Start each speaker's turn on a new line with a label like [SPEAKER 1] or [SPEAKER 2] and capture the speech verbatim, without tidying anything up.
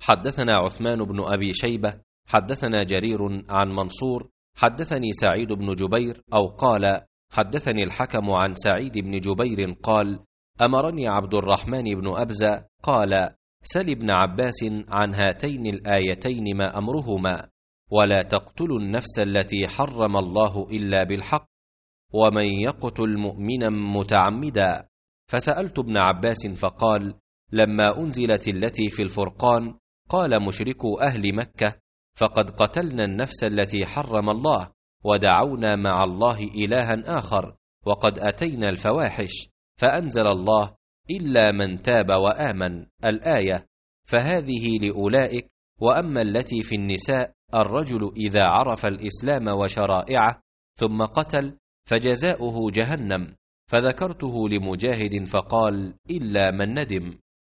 [SPEAKER 1] حدثنا عثمان بن أبي شيبة حدثنا جرير عن منصور حدثني سعيد بن جبير أو قال حدثني الحكم عن سعيد بن جبير قال أمرني عبد الرحمن بن أبزة قال سل ابن عباس عن هاتين الآيتين ما أمرهما ولا تقتلوا النفس التي حرم الله إلا بالحق ومن يقتل مؤمنا متعمدا. فسألت ابن عباس فقال لما أنزلت التي في الفرقان قال مشركو أهل مكة فقد قتلنا النفس التي حرم الله ودعونا مع الله إلها آخر وقد أتينا الفواحش فأنزل الله إلا من تاب وآمن الآية. فهذه لأولئك. وأما التي في النساء الرجل إذا عرف الإسلام وشرائعه ثم قتل فجزاؤه جهنم. فذكرته لمجاهد فقال إلا من ندم.